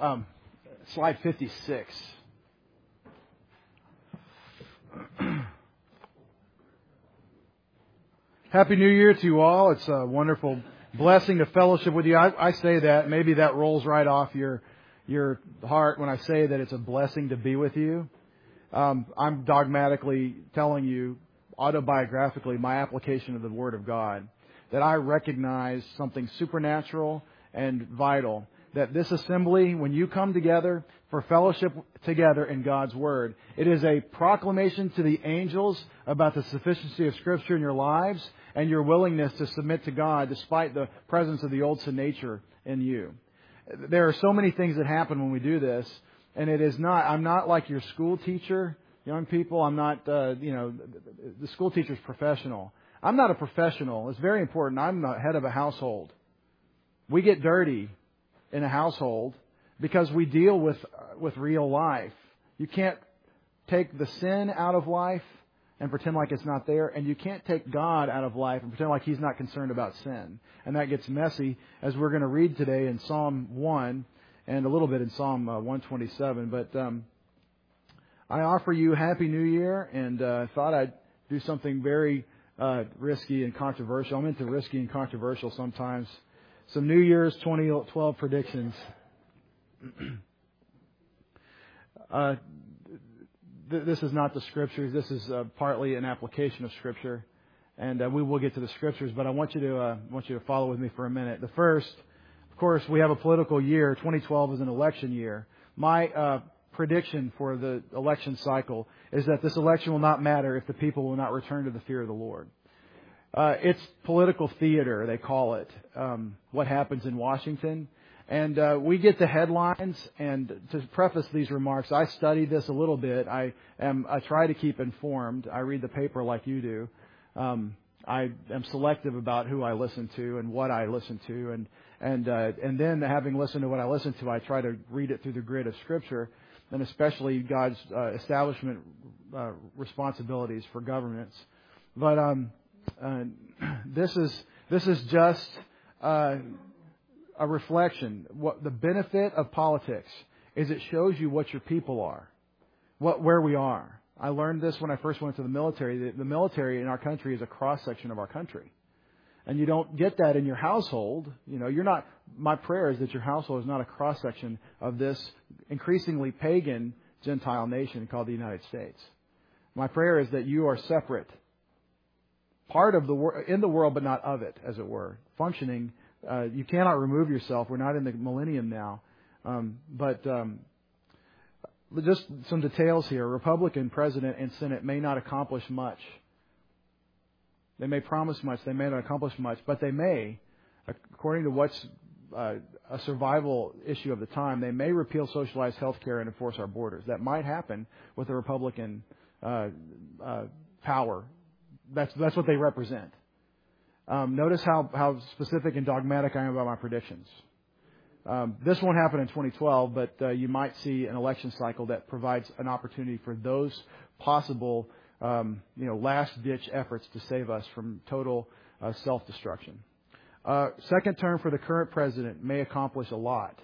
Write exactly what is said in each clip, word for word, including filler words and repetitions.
Um, slide fifty-six. Happy New Year to you all. It's a wonderful blessing to fellowship with you. I, I say that. Maybe that rolls right off your your heart when I say that it's a blessing to be with you. Um, I'm dogmatically telling you, autobiographically, my application of the Word of God, that I recognize something supernatural and vital. That this assembly, when you come together for fellowship together in God's Word, it is a proclamation to the angels about the sufficiency of Scripture in your lives and your willingness to submit to God despite the presence of the old sin nature in you. There are so many things that happen when we do this, and it is not, I'm not like your school teacher, young people. I'm not, uh, you know, the school teacher's professional. I'm not a professional. It's very important. I'm the head of a household. We get dirty in a household because we deal with with real life. You can't take the sin out of life and pretend like it's not there, and you can't take God out of life and pretend like He's not concerned about sin. And that gets messy, as we're going to read today in Psalm one and a little bit in Psalm uh, one twenty-seven. But um, I offer you Happy New Year, and uh, thought I'd do something very uh, risky and controversial. I'm into risky and controversial sometimes. Some New Year's twenty twelve predictions. uh, th- this is not the Scriptures. This is uh, partly an application of Scripture, and uh, we will get to the Scriptures. But I want you to uh, want you to follow with me for a minute. The first, of course, we have a political year. twenty twelve is an election year. My uh, prediction for the election cycle is that this election will not matter if the people will not return to the fear of the Lord. Uh, it's political theater, they call it, um, what happens in Washington. And uh, we get the headlines, and to preface these remarks, I study this a little bit. I am I try to keep informed. I read the paper like you do. Um, I am selective about who I listen to and what I listen to. And and uh, and then having listened to what I listen to, I try to read it through the grid of Scripture, and especially God's uh, establishment uh, responsibilities for governments. But um Uh, this is this is just uh, a reflection. What the benefit of politics is, it shows you what your people are, what where we are. I learned this when I first went to the military. The, the military in our country is a cross section of our country, and you don't get that in your household. You know, you're not. My prayer is that your household is not a cross section of this increasingly pagan Gentile nation called the United States. My prayer is that you are separate. Part of the wor- in the world, but not of it, as it were. Functioning, uh, you cannot remove yourself. We're not in the millennium now. Um, but um, just some details here. Republican president and Senate may not accomplish much. They may promise much. They may not accomplish much. But they may, according to what's uh, a survival issue of the time, they may repeal socialized health care and enforce our borders. That might happen with the Republican uh, uh, power. That's that's what they represent. Um, notice how, how specific and dogmatic I am about my predictions. Um, this won't happen in twenty twelve, but uh, you might see an election cycle that provides an opportunity for those possible, um, you know, last-ditch efforts to save us from total uh, self-destruction. Uh, second term for the current president may accomplish a lot.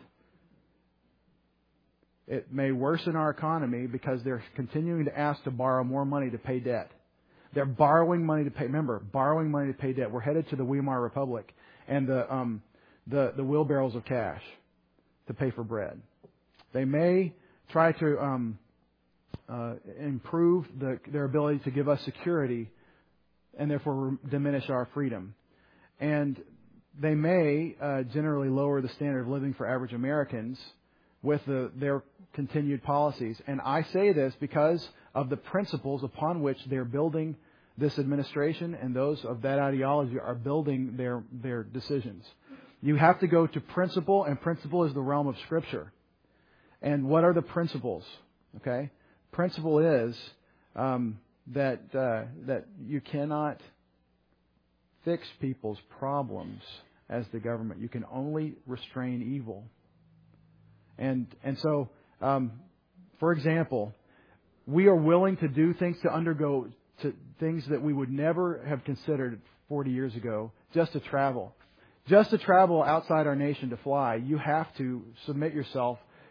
It may worsen our economy because they're continuing to ask to borrow more money to pay debt. They're borrowing money to pay. Remember, borrowing money to pay debt. We're headed to the Weimar Republic and the um, the, the wheelbarrows of cash to pay for bread. They may try to um, uh, improve the, their ability to give us security and therefore re- diminish our freedom. And they may uh, generally lower the standard of living for average Americans with the, their continued policies. And I say this because of the principles upon which they're building this administration, and those of that ideology are building their, their decisions. You have to go to principle, and principle is the realm of Scripture. And what are the principles? Okay, principle is um, that uh, that you cannot fix people's problems as the government. You can only restrain evil. And and so, um, for example, we are willing to do things, to undergo to things that we would never have considered forty years ago, just to travel. Just to travel outside our nation, to fly, you have to submit yourself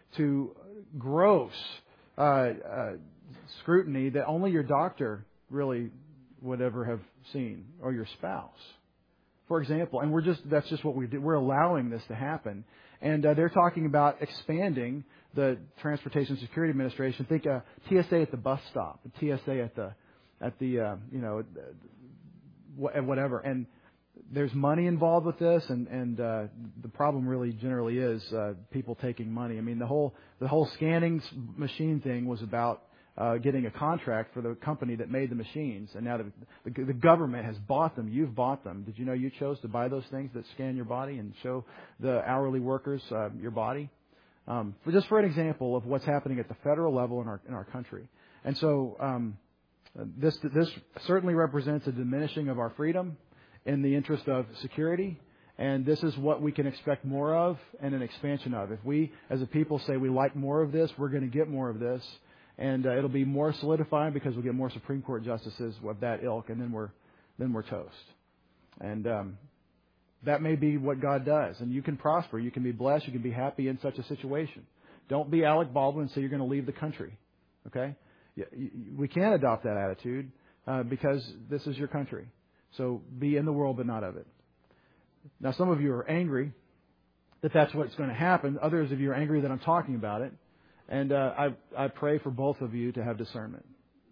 to gross uh, uh, scrutiny that only your doctor really would ever have seen, or your spouse, for example. And we're just that's just what we do. We're allowing this to happen. And uh, they're talking about expanding the Transportation Security Administration. Think uh, T S A at the bus stop, T S A at the at the uh, you know whatever. And there's money involved with this, and and uh, the problem really generally is uh, people taking money. I mean, the whole the whole scanning machine thing was about uh, getting a contract for the company that made the machines, and now the, the the government has bought them. You've bought them. Did you know you chose to buy those things that scan your body and show the hourly workers uh, your body? Um, for just for an example of what's happening at the federal level in our in our country, and so um, this this certainly represents a diminishing of our freedom in the interest of security, and this is what we can expect more of and an expansion of. If we, as a people, say we like more of this, we're going to get more of this, and uh, it'll be more solidified because we'll get more Supreme Court justices of that ilk, and then we're then we're toast. And um, that may be what God does, and you can prosper, you can be blessed, you can be happy in such a situation. Don't be Alec Baldwin and say you're going to leave the country. Okay, we can't adopt that attitude uh, because this is your country. So be in the world, but not of it. Now, some of you are angry that that's what's going to happen. Others of you are angry that I'm talking about it. And uh, I, I pray for both of you to have discernment.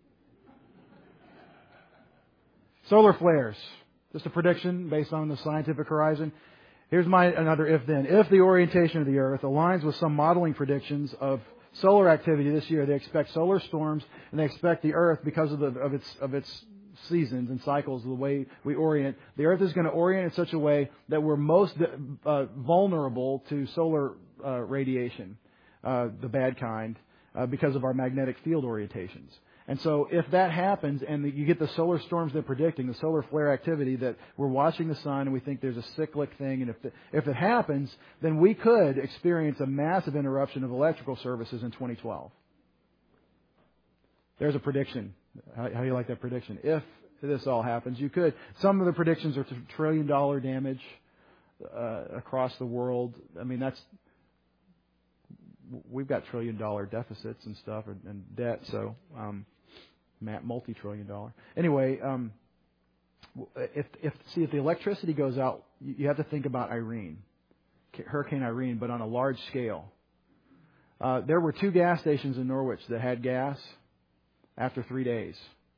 Solar flares. Just a prediction based on the scientific horizon. Here's my another if-then. If the orientation of the Earth aligns with some modeling predictions of solar activity this year, they expect solar storms, and they expect the Earth, because of, the, of its of its seasons and cycles, the way we orient, the Earth is going to orient in such a way that we're most uh, vulnerable to solar uh, radiation, uh, the bad kind, uh, because of our magnetic field orientations. And so if that happens and you get the solar storms they're predicting, the solar flare activity, that we're watching the sun and we think there's a cyclic thing, and if the, if it happens, then we could experience a massive interruption of electrical services in twenty twelve. There's a prediction. How, how do you like that prediction? If this all happens, you could. Some of the predictions are to trillion dollar damage uh, across the world. I mean, that's we've got trillion dollar deficits and stuff and, and debt. So, um, multi trillion dollar. Anyway, um, if if see if the electricity goes out, you have to think about Irene, Hurricane Irene, but on a large scale. Uh, there were two gas stations in Norwich that had gas after three days.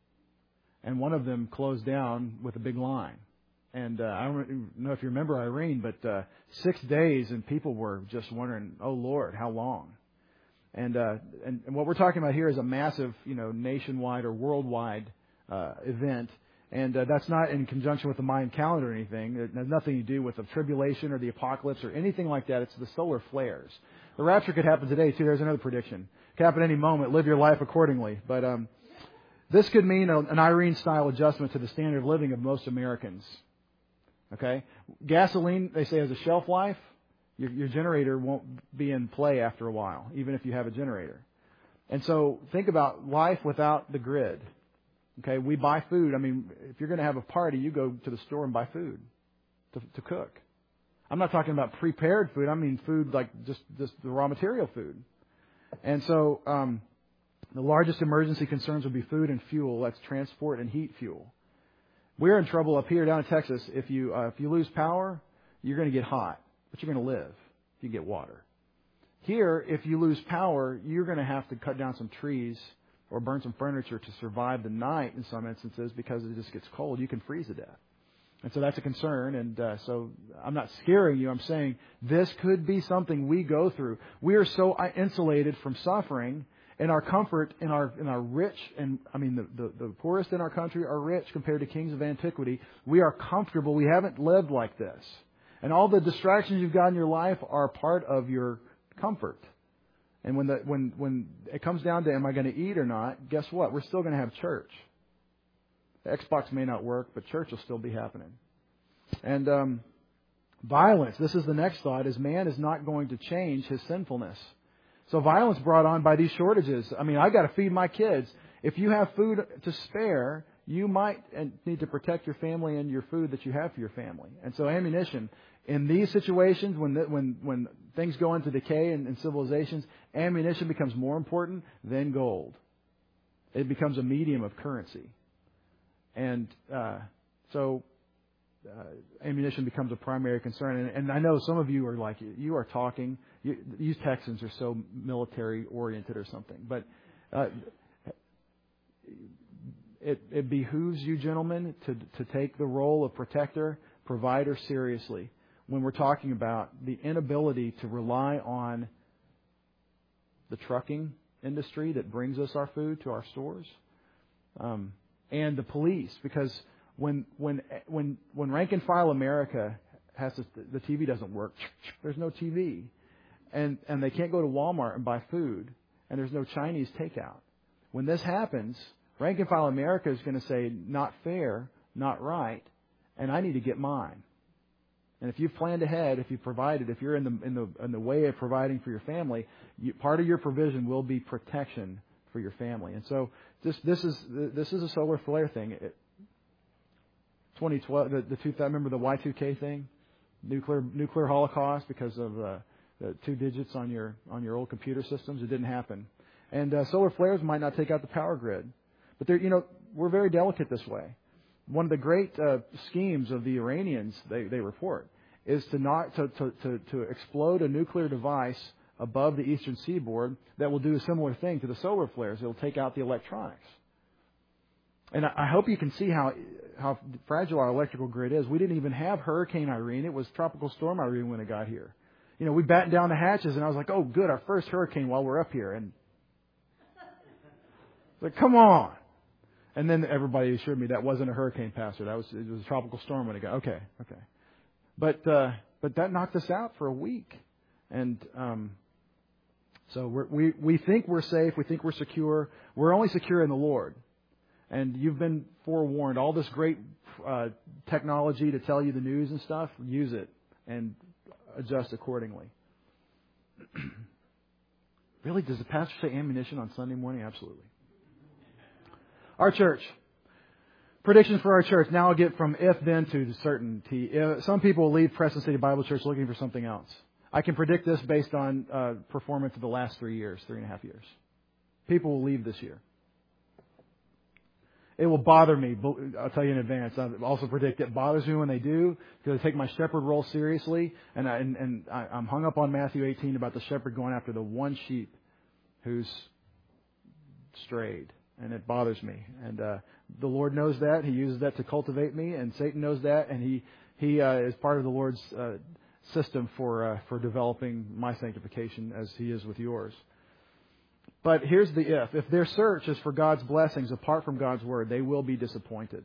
And one of them closed down with a big line. And uh, I don't know if you remember Irene, but uh, six days and people were just wondering, oh, Lord, how long? And, uh, and and what we're talking about here is a massive, you know, nationwide or worldwide uh, event. And uh, that's not in conjunction with the Mayan calendar or anything. It has nothing to do with the tribulation or the apocalypse or anything like that. It's the solar flares. The rapture could happen today, too. There's another prediction. It could happen any moment. Live your life accordingly. But um, this could mean a, an Irene-style adjustment to the standard of living of most Americans. Okay? Gasoline, they say, has a shelf life. Your, your generator won't be in play after a while, even if you have a generator. And so think about life without the grid. Okay, we buy food. I mean, if you're going to have a party, you go to the store and buy food to, to cook. I'm not talking about prepared food. I mean food like just, just the raw material food. And so um, the largest emergency concerns would be food and fuel. That's transport and heat fuel. We're in trouble up here down in Texas. If you uh, if you lose power, you're going to get hot, but you're going to live if you get water. Here, if you lose power, you're going to have to cut down some trees or burn some furniture to survive the night in some instances, because it just gets cold. You can freeze to death. And so that's a concern. And uh, so I'm not scaring you. I'm saying this could be something we go through. We are so insulated from suffering, and our comfort in our in our rich, and I mean the, the, the poorest in our country are rich compared to kings of antiquity. We are comfortable. We haven't lived like this. And all the distractions you've got in your life are part of your comfort. And when the when when it comes down to am I going to eat or not, guess what? We're still going to have church. The Xbox may not work, but church will still be happening. And um, violence. This is the next thought: is man is not going to change his sinfulness. So violence brought on by these shortages. I mean, I got to feed my kids. If you have food to spare, you might need to protect your family and your food that you have for your family. And so ammunition, in these situations, when the, when when things go into decay in, in civilizations, ammunition becomes more important than gold. It becomes a medium of currency. And uh, so uh, ammunition becomes a primary concern. And, and I know some of you are like, you are talking, you, you Texans are so military-oriented or something. But uh, it, it behooves you, gentlemen, to, to take the role of protector, provider seriously when we're talking about the inability to rely on the trucking industry that brings us our food to our stores, um, and the police. Because when when when when rank and file America has to, the T V doesn't work, there's no T V, and and they can't go to Walmart and buy food, and there's no Chinese takeout. When this happens, rank and file America is going to say, not fair, not right, and I need to get mine. And if you've planned ahead, if you've provided, if you're in the in the in the way of providing for your family, you, part of your provision will be protection for your family. And so this this is this is a solar flare thing. It, twenty twelve, the, the two, remember the Y two K thing, nuclear nuclear holocaust because of uh, the two digits on your on your old computer systems. It didn't happen. And uh, solar flares might not take out the power grid, but they're you know we're very delicate this way. One of the great uh, schemes of the Iranians, they, they report, is to not to, to, to, to explode a nuclear device above the eastern seaboard that will do a similar thing to the solar flares. It will take out the electronics. And I, I hope you can see how how fragile our electrical grid is. We didn't even have Hurricane Irene. It was Tropical Storm Irene when it got here. You know, we battened down the hatches, and I was like, oh, good, our first hurricane while we're up here. And like, come on. And then everybody assured me that wasn't a hurricane, Pastor. That was it was a tropical storm when it got. Okay, okay. But uh, but that knocked us out for a week, and um, so we're, we we think we're safe. We think we're secure. We're only secure in the Lord. And you've been forewarned. All this great uh, technology to tell you the news and stuff. Use it and adjust accordingly. Really, does the pastor say ammunition on Sunday morning? Absolutely. Our church. Predictions for our church. Now I'll get from if, then to certainty. Some people will leave Preston City Bible Church looking for something else. I can predict this based on uh, performance of the last three years, three and a half years. People will leave this year. It will bother me. I'll tell you in advance. I also predict it bothers me when they do, because I take my shepherd role seriously, and, I, and, and I'm hung up on Matthew eighteen about the shepherd going after the one sheep who's strayed. And it bothers me. And uh, the Lord knows that. He uses that to cultivate me. And Satan knows that. And he he uh, is part of the Lord's uh, system for uh, for developing my sanctification as He is with yours. But here's the if. If their search is for God's blessings apart from God's Word, they will be disappointed.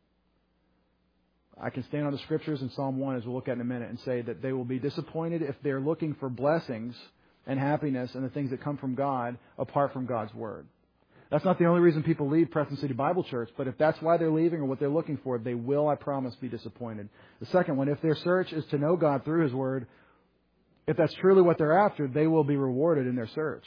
I can stand on the Scriptures in Psalm one, as we'll look at in a minute, and say that they will be disappointed if they're looking for blessings and happiness and the things that come from God apart from God's Word. That's not the only reason people leave Preston City Bible Church, but if that's why they're leaving or what they're looking for, they will, I promise, be disappointed. The second one, if their search is to know God through His Word, if that's truly what they're after, they will be rewarded in their search.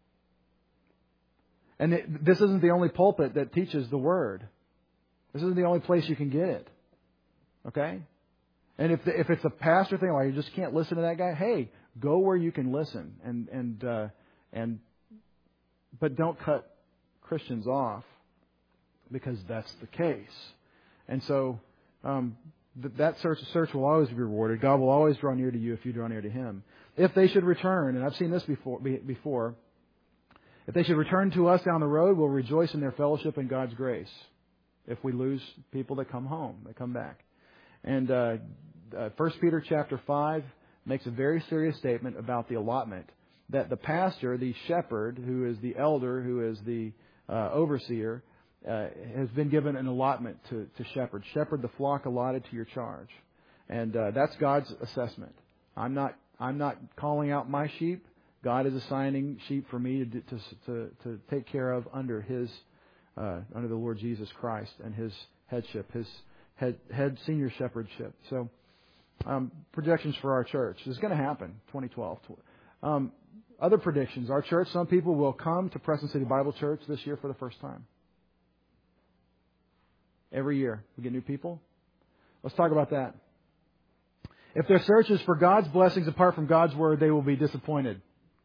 And it, this isn't the only pulpit that teaches the Word. This isn't the only place you can get it. Okay? And if the, if it's a pastor thing, like you just can't listen to that guy, hey, go where you can listen, and and uh, and but don't cut Christians off, because that's the case. And so um, th- that search search will always be rewarded. God will always draw near to you if you draw near to Him. If they should return, and I've seen this before, be, before, if they should return to us down the road, we'll rejoice in their fellowship and God's grace. If we lose people that come home, that come back. And uh, uh, First Peter chapter five makes a very serious statement about the allotment, that the pastor, the shepherd, who is the elder, who is the uh, overseer, uh, has been given an allotment to, to shepherd. Shepherd the flock allotted to your charge. And uh, that's God's assessment. I'm not I'm not calling out my sheep. God is assigning sheep for me to to to, to take care of under His uh, under the Lord Jesus Christ and His headship, His head head senior shepherdship. So um, projections for our church. This is going to happen. twenty twelve. Um, Other predictions. Our church, some people will come to Preston City Bible Church this year for the first time. Every year we get new people. Let's talk about that. If their search is for God's blessings apart from God's Word, they will be disappointed.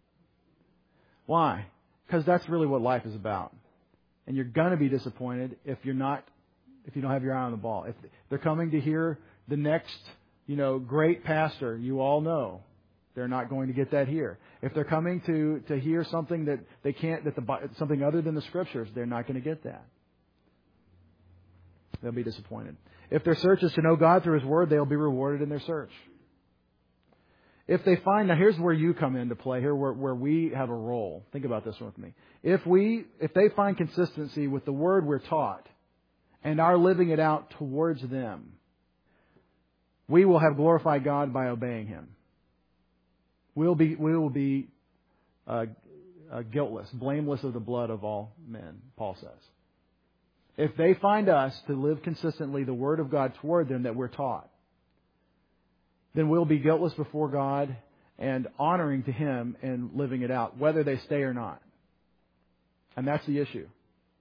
Why? Because that's really what life is about. And you're going to be disappointed if you're not, if you don't have your eye on the ball. If they're coming to hear the next, you know, great pastor, you all know they're not going to get that here. If they're coming to, to hear something that they can't, that the something other than the Scriptures, they're not going to get that. They'll be disappointed. If their search is to know God through His Word, they'll be rewarded in their search. If they find, now here's where you come into play, here where, where we have a role. Think about this with me. If we, if they find consistency with the Word we're taught and are living it out towards them, we will have glorified God by obeying Him. We'll be, we will be uh, uh, guiltless, blameless of the blood of all men, Paul says. If they find us to live consistently the Word of God toward them that we're taught, then we'll be guiltless before God and honoring to Him and living it out, whether they stay or not. And that's the issue.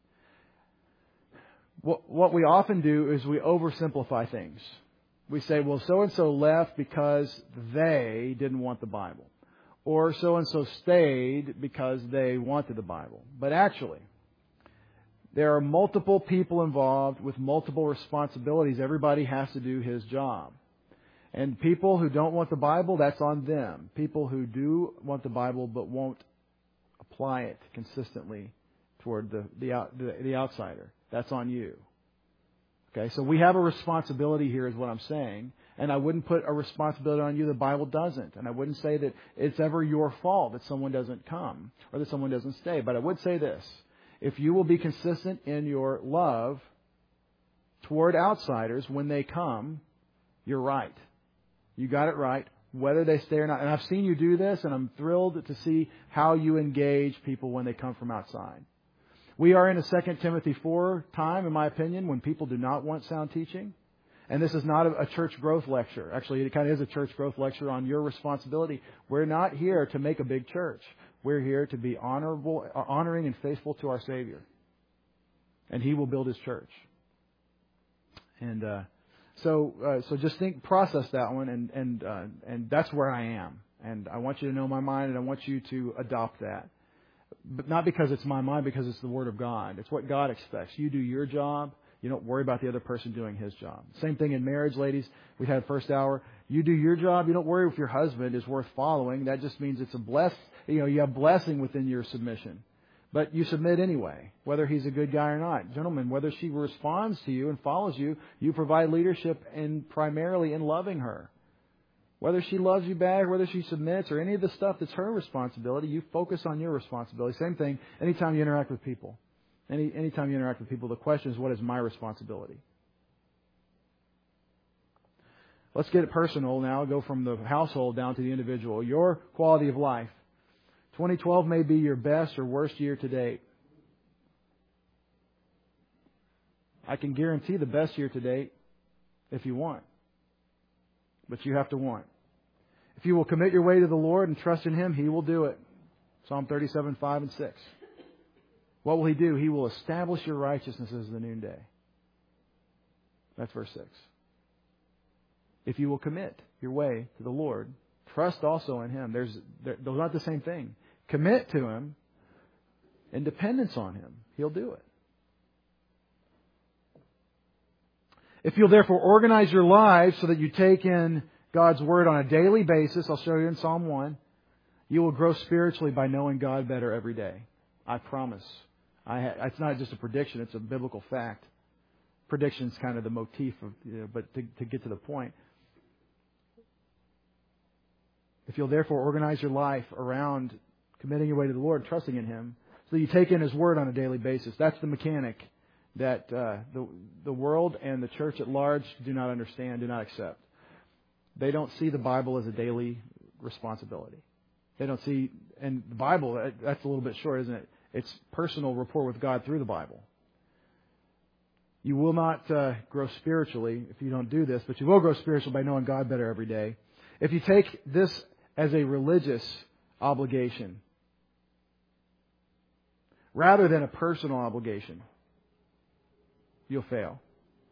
What, what we often do is we oversimplify things. We say, well, so-and-so left because they didn't want the Bible. Or so-and-so stayed because they wanted the Bible. But actually, there are multiple people involved with multiple responsibilities. Everybody has to do his job. And people who don't want the Bible, that's on them. People who do want the Bible but won't apply it consistently toward the the, out, the, the outsider, that's on you. Okay, so we have a responsibility here is what I'm saying. And I wouldn't put a responsibility on you the Bible doesn't. And I wouldn't say that it's ever your fault that someone doesn't come or that someone doesn't stay. But I would say this. If you will be consistent in your love toward outsiders when they come, you're right. You got it right, whether they stay or not. And I've seen you do this, and I'm thrilled to see how you engage people when they come from outside. We are in a Second Timothy four time, in my opinion, when people do not want sound teaching. And this is not a church growth lecture. Actually, it kind of is a church growth lecture on your responsibility. We're not here to make a big church. We're here to be honorable, honoring and faithful to our Savior. And He will build His church. And uh, so uh, so just think, process that one, and and uh, and that's where I am. And I want you to know my mind, and I want you to adopt that. But not because it's my mind, because it's the Word of God. It's what God expects. You do your job. You don't worry about the other person doing his job. Same thing in marriage, ladies. We had first hour. You do your job. You don't worry if your husband is worth following. That just means it's a bless. You know, you have blessing within your submission. But you submit anyway, whether he's a good guy or not. Gentlemen, whether she responds to you and follows you, you provide leadership in primarily in loving her. Whether she loves you back, whether she submits, or any of the stuff that's her responsibility, you focus on your responsibility. Same thing anytime you interact with people. Any anytime you interact with people, the question is, what is my responsibility? Let's get it personal now. Go from the household down to the individual. Your quality of life. twenty twelve may be your best or worst year to date. I can guarantee the best year to date if you want. But you have to want. If you will commit your way to the Lord and trust in Him, He will do it. Psalm thirty-seven, five and six. What will He do? He will establish your righteousness as the noonday. That's verse six. If you will commit your way to the Lord, trust also in Him. There's, they're not the same thing. Commit to Him and dependence on Him. He'll do it. If you'll therefore organize your lives so that you take in God's Word on a daily basis, I'll show you in Psalm one, you will grow spiritually by knowing God better every day. I promise. I ha- it's not just a prediction, it's a biblical fact. Prediction's kind of the motif, of, you know, but to, to get to the point. If you'll therefore organize your life around committing your way to the Lord, trusting in Him, so that you take in His Word on a daily basis, that's the mechanic that uh, the the world and the church at large do not understand, do not accept. They don't see the Bible as a daily responsibility. They don't see, and the Bible, that's a little bit short, isn't it? It's personal rapport with God through the Bible. You will not uh, grow spiritually if you don't do this, but you will grow spiritually by knowing God better every day. If you take this as a religious obligation rather than a personal obligation, you'll fail.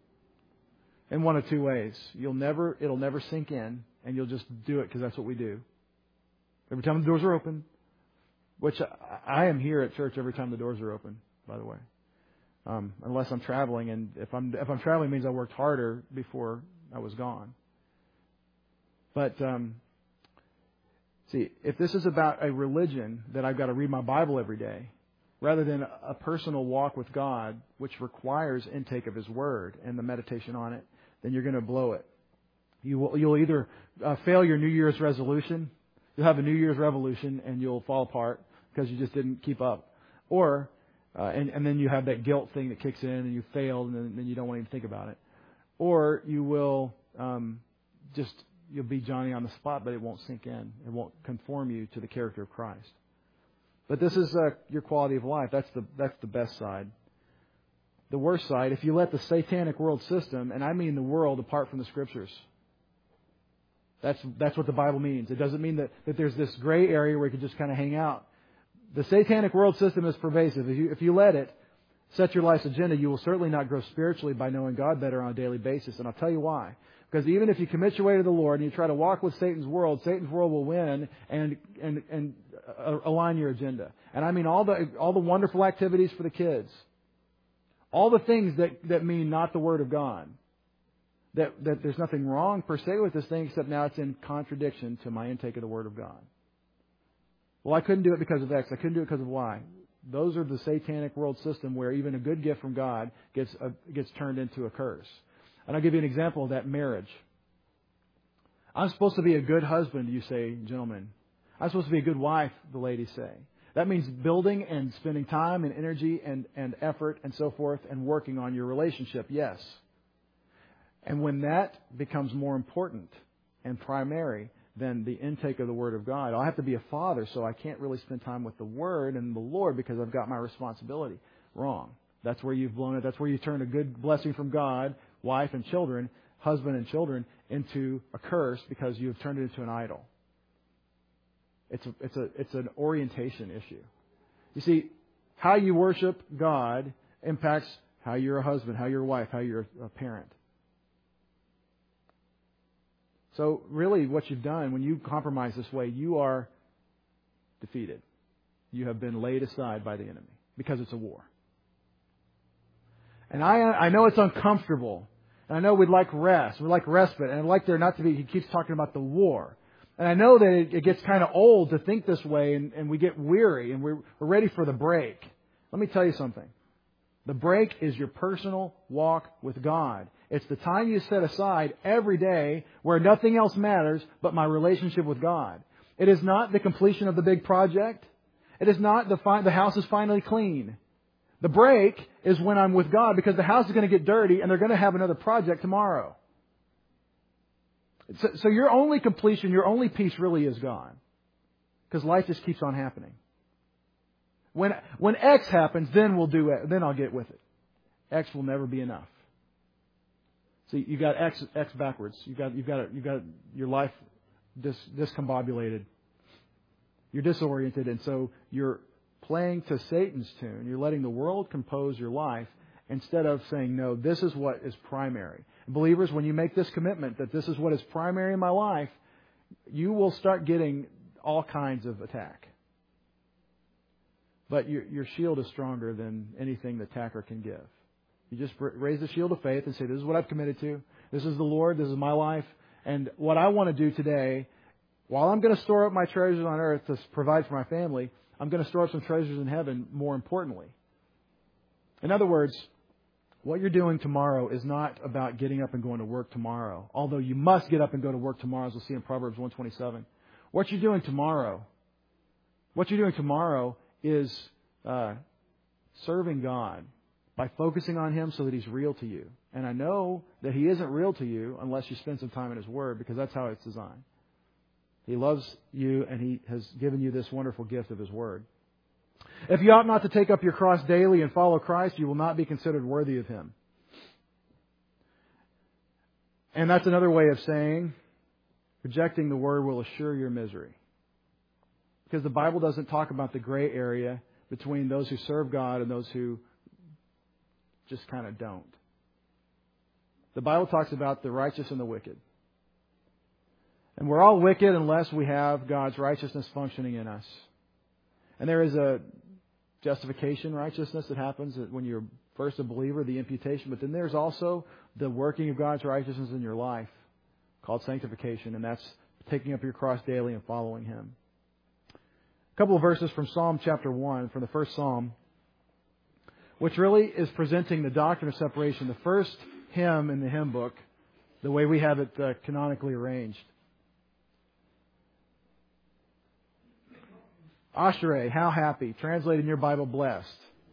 in one of two ways. You'll never, it'll never sink in, and you'll just do it because that's what we do. Every time the doors are open, which I, I am here at church every time the doors are open, by the way. Um, unless I'm traveling, and if I'm if I'm traveling, it means I worked harder before I was gone. But um, see, if this is about a religion that I've got to read my Bible every day, rather than a personal walk with God, which requires intake of His Word and the meditation on it, then you're going to blow it. You will, you'll either uh, fail your New Year's resolution, you'll have a New Year's revolution, and you'll fall apart because you just didn't keep up, or Uh, and, and then you have that guilt thing that kicks in and you failed and then, then you don't want to even think about it. Or you will um, just, you'll be Johnny on the spot, but it won't sink in. It won't conform you to the character of Christ. But this is uh, your quality of life. That's the, that's the best side. The worst side, if you let the satanic world system, and I mean the world apart from the Scriptures, that's, that's what the Bible means. It doesn't mean that, that there's this gray area where you can just kind of hang out. The satanic world system is pervasive. If you, if you let it set your life's agenda, you will certainly not grow spiritually by knowing God better on a daily basis. And I'll tell you why. Because even if you commit your way to the Lord and you try to walk with Satan's world, Satan's world will win and and and uh, align your agenda. And I mean all the all the wonderful activities for the kids, all the things that, that mean not the Word of God. That that there's nothing wrong per se with this thing, except now it's in contradiction to my intake of the Word of God. Well, I couldn't do it because of X. I couldn't do it because of Y. Those are the satanic world system where even a good gift from God gets a, gets turned into a curse. And I'll give you an example of that: marriage. I'm supposed to be a good husband, you say, gentlemen. I'm supposed to be a good wife, the ladies say. That means building and spending time and energy and, and effort and so forth and working on your relationship, yes. And when that becomes more important and primary than the intake of the Word of God, I'll have to be a father, so I can't really spend time with the Word and the Lord because I've got my responsibility. Wrong. That's where you've blown it. That's where you turn a good blessing from God, wife and children, husband and children, into a curse because you have turned it into an idol. It's a, it's a, it's an orientation issue. You see, how you worship God impacts how you're a husband, how you're a wife, how you're a parent. So really what you've done when you compromise this way, you are defeated. You have been laid aside by the enemy because it's a war. And I I know it's uncomfortable. And I know we'd like rest. We'd like respite. And I'd like there not to be, he keeps talking about the war. And I know that it, it gets kind of old to think this way and, and we get weary and we're, we're ready for the break. Let me tell you something. The break is your personal walk with God. It's the time you set aside every day where nothing else matters but my relationship with God. It is not the completion of the big project. It is not the fi- the house is finally clean. The break is when I'm with God because the house is going to get dirty and they're going to have another project tomorrow. So, so your only completion, your only peace really is gone because life just keeps on happening. When when X happens, then we'll do it. Then I'll get with it. X will never be enough. See, you got X X backwards. You got you got you got your life dis, discombobulated. You're disoriented, and so you're playing to Satan's tune. You're letting the world compose your life instead of saying, no, this is what is primary. Believers, when you make this commitment that this is what is primary in my life, you will start getting all kinds of attack. But your, your shield is stronger than anything the attacker can give. You just raise the shield of faith and say, this is what I've committed to. This is the Lord. This is my life. And what I want to do today, while I'm going to store up my treasures on earth to provide for my family, I'm going to store up some treasures in heaven more importantly. In other words, what you're doing tomorrow is not about getting up and going to work tomorrow. Although you must get up and go to work tomorrow, as we'll see in Proverbs one twenty-seven. What you're doing tomorrow, what you're doing tomorrow is uh, serving God by focusing on Him so that He's real to you. And I know that He isn't real to you unless you spend some time in His Word, because that's how it's designed. He loves you and He has given you this wonderful gift of His Word. If you ought not to take up your cross daily and follow Christ, you will not be considered worthy of Him. And that's another way of saying rejecting the Word will assure your misery. Because the Bible doesn't talk about the gray area between those who serve God and those who just kind of don't. The Bible talks about the righteous and the wicked. And we're all wicked unless we have God's righteousness functioning in us. And there is a justification righteousness that happens when you're first a believer, the imputation. But then there's also the working of God's righteousness in your life called sanctification. And that's taking up your cross daily and following Him. A couple of verses from Psalm chapter one, from the first Psalm, which really is presenting the doctrine of separation. The first hymn in the hymn book, the way we have it uh, canonically arranged. Ashrei, how happy. Translated in your Bible, blessed.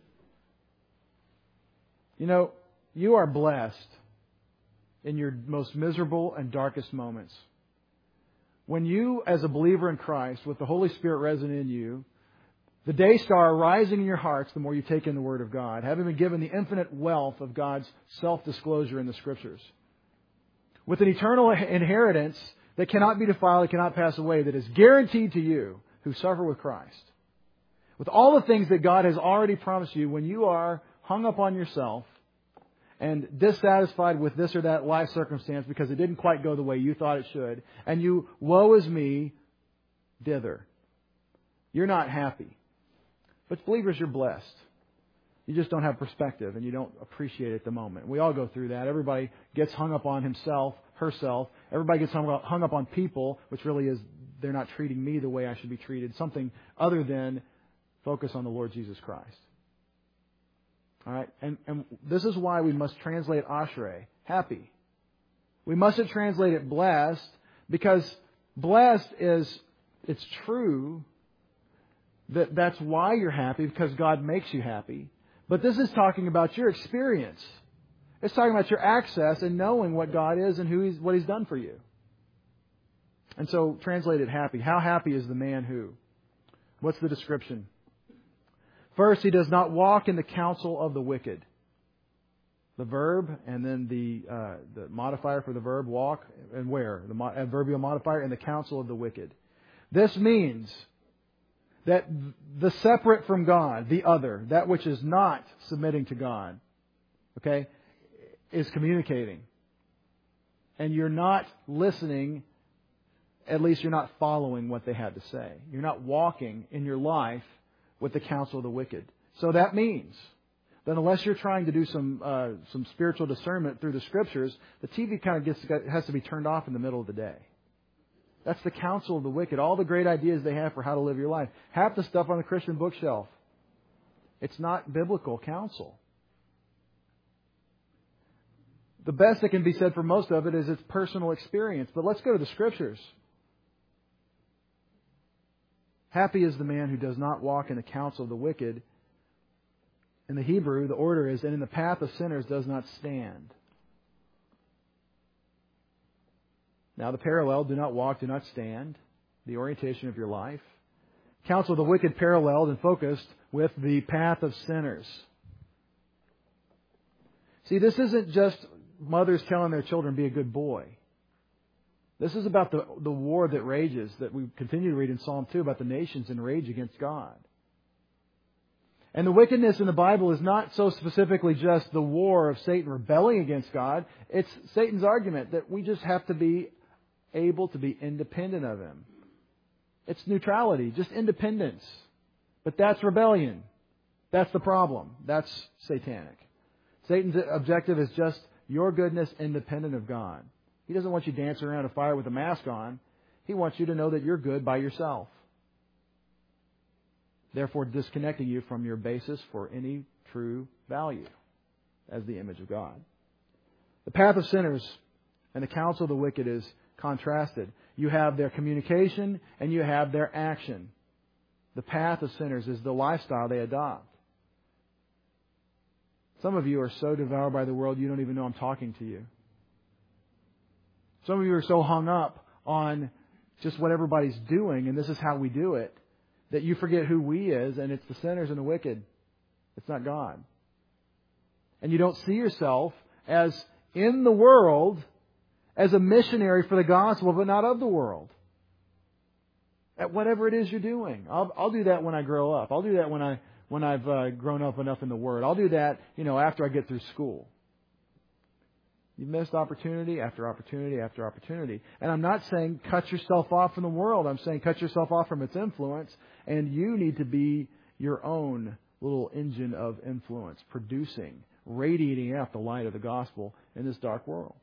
You know, you are blessed in your most miserable and darkest moments. When you, as a believer in Christ, with the Holy Spirit resident in you, the day star rising in your hearts the more you take in the Word of God, having been given the infinite wealth of God's self-disclosure in the Scriptures, with an eternal inheritance that cannot be defiled, that cannot pass away, that is guaranteed to you who suffer with Christ. With all the things that God has already promised you, when you are hung up on yourself and dissatisfied with this or that life circumstance because it didn't quite go the way you thought it should, and you, woe is me, dither. You're not happy. But believers, you're blessed. You just don't have perspective and you don't appreciate it at the moment. We all go through that. Everybody gets hung up on himself, herself. Everybody gets hung up, hung up on people, which really is they're not treating me the way I should be treated. Something other than focus on the Lord Jesus Christ. All right? And, and this is why we must translate Ashrei, happy. We mustn't translate it blessed, because blessed is, it's true that that's why you're happy, because God makes you happy. But this is talking about your experience. It's talking about your access and knowing what God is and who He's, what He's done for you. And so, translated happy. How happy is the man who? What's the description? First, he does not walk in the counsel of the wicked. The verb, and then the uh, the modifier for the verb, walk, and where? The mo- adverbial modifier, in the counsel of the wicked. This means that the separate from God, the other, that which is not submitting to God, okay, is communicating. And you're not listening, at least you're not following what they had to say. You're not walking in your life with the counsel of the wicked. So that means that unless you're trying to do some uh, some spiritual discernment through the Scriptures, the T V kind of gets has to be turned off in the middle of the day. That's the counsel of the wicked. All the great ideas they have for how to live your life. Half the stuff on the Christian bookshelf. It's not biblical counsel. The best that can be said for most of it is its personal experience. But let's go to the Scriptures. Happy is the man who does not walk in the counsel of the wicked. In the Hebrew, the order is, and in the path of sinners does not stand. Now the parallel, do not walk, do not stand, the orientation of your life. Counsel of the wicked paralleled and focused with the path of sinners. See, this isn't just mothers telling their children, be a good boy. This is about the, the war that rages, that we continue to read in Psalm two, about the nations in rage against God. And the wickedness in the Bible is not so specifically just the war of Satan rebelling against God. It's Satan's argument that we just have to be able to be independent of Him. It's neutrality, just independence. But that's rebellion. That's the problem. That's satanic. Satan's objective is just your goodness independent of God. He doesn't want you dancing around a fire with a mask on. He wants you to know that you're good by yourself. Therefore, disconnecting you from your basis for any true value as the image of God. The path of sinners and the counsel of the wicked is contrasted. You have their communication and you have their action. The path of sinners is the lifestyle they adopt. Some of you are so devoured by the world you don't even know I'm talking to you. Some of you are so hung up on just what everybody's doing, and this is how we do it, that you forget who we is, and it's the sinners and the wicked. It's not God. And you don't see yourself as in the world, as a missionary for the gospel, but not of the world. At whatever it is you're doing. I'll, I'll do that when I grow up. I'll do that when I when I've uh, grown up enough in the Word. I'll do that, you know, after I get through school. You've missed opportunity after opportunity after opportunity. And I'm not saying cut yourself off from the world. I'm saying cut yourself off from its influence. And you need to be your own little engine of influence, producing, radiating out the light of the gospel in this dark world.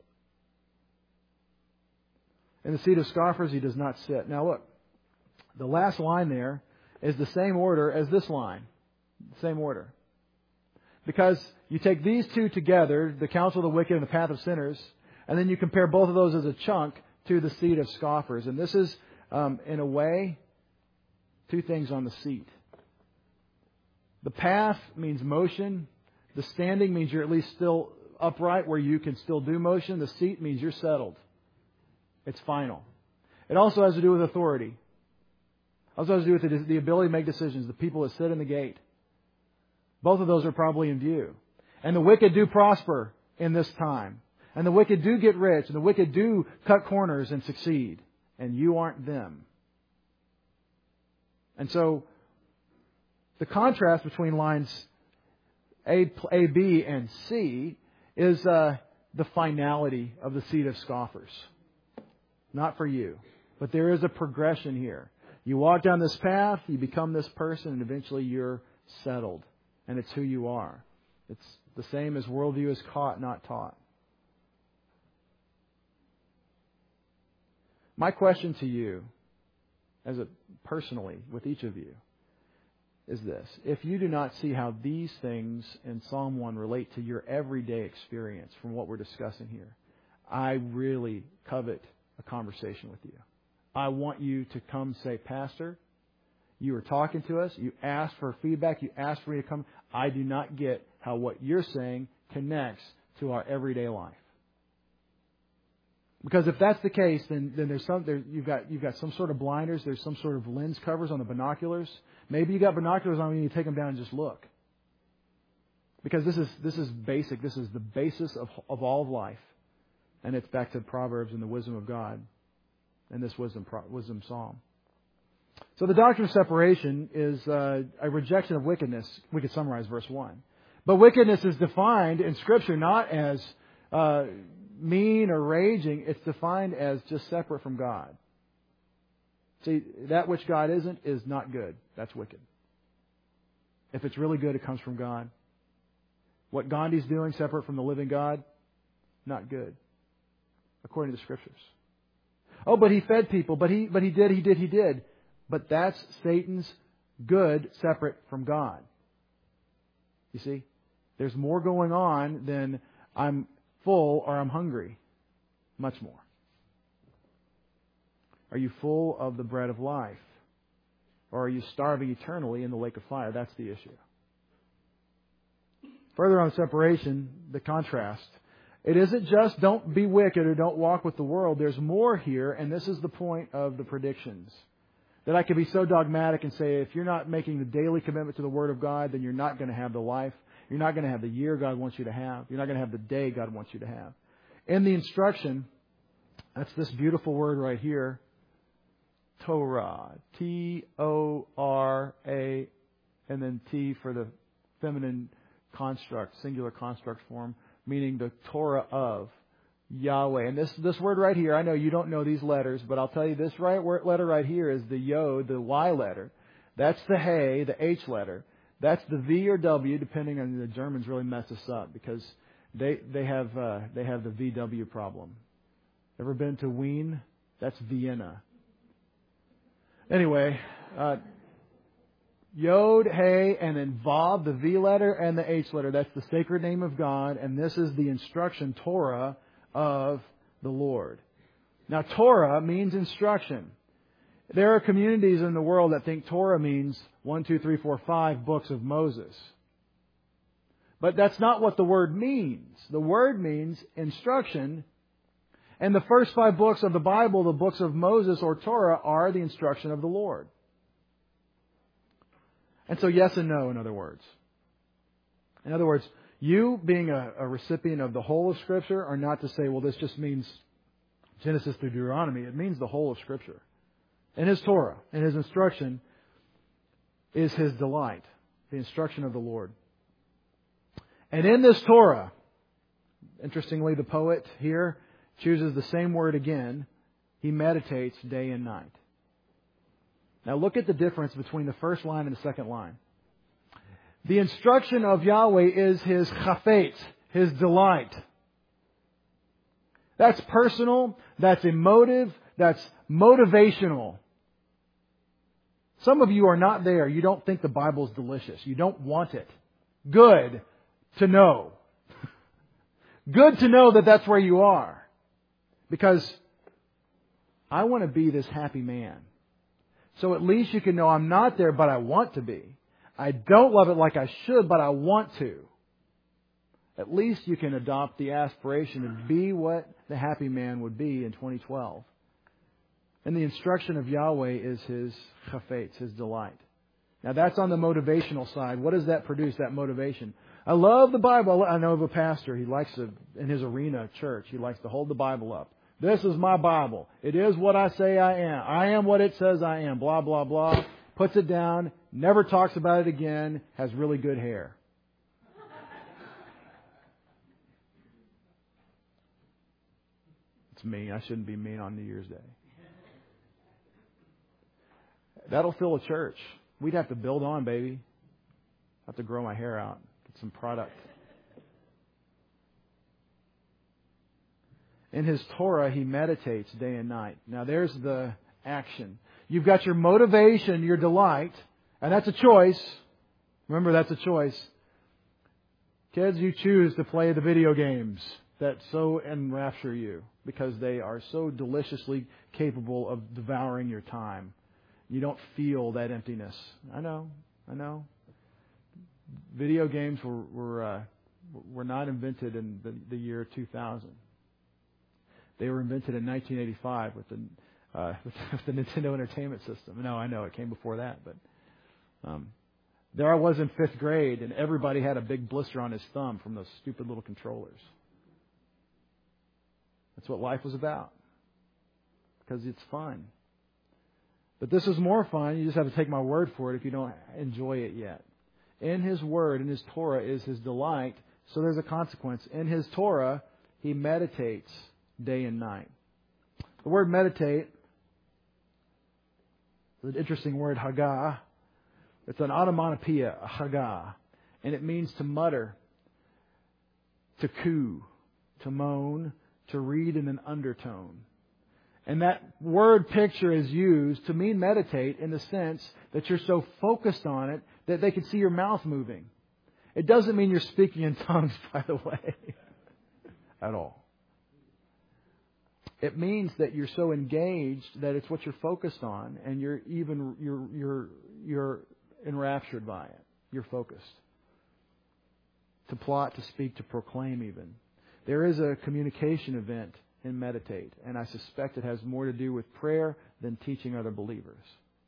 In the seat of scoffers, he does not sit. Now look, the last line there is the same order as this line. Same order. Because you take these two together, the counsel of the wicked and the path of sinners, and then you compare both of those as a chunk to the seat of scoffers. And this is, um, in a way, two things on the seat. The path means motion. The standing means you're at least still upright where you can still do motion. The seat means you're settled. It's final. It also has to do with authority. It also has to do with the, the ability to make decisions, the people that sit in the gate. Both of those are probably in view. And the wicked do prosper in this time. And the wicked do get rich. And the wicked do cut corners and succeed. And you aren't them. And so, the contrast between lines A, A B, and C is uh, the finality of the seat of scoffers. Not for you. But there is a progression here. You walk down this path, you become this person, and eventually you're settled. And it's who you are. It's the same as worldview is caught, not taught. My question to you, as a personally with each of you, is this. If you do not see how these things in Psalm one relate to your everyday experience from what we're discussing here, I really covet a conversation with you. I want you to come say, Pastor, you were talking to us. You asked for feedback. You asked for me to come. I do not get how what you're saying connects to our everyday life. Because if that's the case, then, then there's some there, you've got you've got some sort of blinders. There's some sort of lens covers on the binoculars. Maybe you got binoculars on when you take them down and just look. Because this is this is basic. This is the basis of of all of life, and it's back to Proverbs and the wisdom of God, and this wisdom wisdom psalm. So the doctrine of separation is uh, a rejection of wickedness. We could summarize verse one. But wickedness is defined in Scripture not as uh, mean or raging. It's defined as just separate from God. See, that which God isn't is not good. That's wicked. If it's really good, it comes from God. What Gandhi's doing separate from the living God, not good, according to the Scriptures. Oh, but he fed people. But he, but he did, he did, he did. But that's Satan's good separate from God. You see? There's more going on than I'm full or I'm hungry. Much more. Are you full of the bread of life? Or are you starving eternally in the lake of fire? That's the issue. Further on separation, the contrast. It isn't just don't be wicked or don't walk with the world. There's more here, and this is the point of the predictions. That I could be so dogmatic and say, if you're not making the daily commitment to the Word of God, then you're not going to have the life. You're not going to have the year God wants you to have. You're not going to have the day God wants you to have. In the instruction, that's this beautiful word right here, Torah. T O R A, and then T for the feminine construct, singular construct form, meaning the Torah of Yahweh. And this this word right here, I know you don't know these letters, but I'll tell you this right word, letter right here is the Yod, the Y letter. That's the Hey, the H letter. That's the V or W, depending on the Germans really mess us up because they they have uh, they have the V W problem. Ever been to Wien? That's Vienna. Anyway, uh, Yod, Hey, and then Vav, the V letter, and the H letter. That's the sacred name of God, and this is the instruction, Torah, of the Lord. Now, Torah means instruction. There are communities in the world that think Torah means one, two, three, four, five books of Moses. But that's not what the word means. The word means instruction. And the first five books of the Bible, the books of Moses or Torah, are the instruction of the Lord. And so yes and no, in other words. In other words, you being a, a recipient of the whole of Scripture are not to say, well, this just means Genesis through Deuteronomy. It means the whole of Scripture. And His Torah and His instruction is His delight, the instruction of the Lord. And in this Torah, interestingly, the poet here chooses the same word again. He meditates day and night. Now look at the difference between the first line and the second line. The instruction of Yahweh is His chafetz, His delight. That's personal, that's emotive, that's motivational. Some of you are not there. You don't think the Bible is delicious. You don't want it. Good to know. Good to know that that's where you are. Because I want to be this happy man. So at least you can know I'm not there, but I want to be. I don't love it like I should, but I want to. At least you can adopt the aspiration to be what the happy man would be in twenty twelve. And the instruction of Yahweh is His chafetz, His delight. Now that's on the motivational side. What does that produce, that motivation? I love the Bible. I know of a pastor. He likes to, in his arena church, he likes to hold the Bible up. This is my Bible. It is what I say I am. I am what it says I am. Blah, blah, blah. Puts it down. Never talks about it again. Has really good hair. It's mean. I shouldn't be mean on New Year's Day. That'll fill a church. We'd have to build on, baby. Have to grow my hair out. Get some product. In His Torah, He meditates day and night. Now there's the action. You've got your motivation, your delight, and that's a choice. Remember, that's a choice. Kids, you choose to play the video games that so enrapture you because they are so deliciously capable of devouring your time. You don't feel that emptiness. I know, I know. Video games were were, uh, were not invented in the, the year two thousand. They were invented in nineteen eighty-five with the uh, with, with the Nintendo Entertainment System. No, I know it came before that, but um, there I was in fifth grade, and everybody had a big blister on his thumb from those stupid little controllers. That's what life was about, because it's fun. But this is more fun. You just have to take my word for it if you don't enjoy it yet. In His Word, in His Torah, is His delight. So there's a consequence. In His Torah, He meditates day and night. The word meditate is an interesting word, hagah. It's an onomatopoeia, a hagah. And it means to mutter, to coo, to moan, to read in an undertone. And that word picture is used to mean meditate in the sense that you're so focused on it that they can see your mouth moving. It doesn't mean you're speaking in tongues, by the way, at all. It means that you're so engaged that it's what you're focused on, and you're even you're you're you're enraptured by it. You're focused. To plot, to speak, to proclaim even. There is a communication event in meditate, and I suspect it has more to do with prayer than teaching other believers.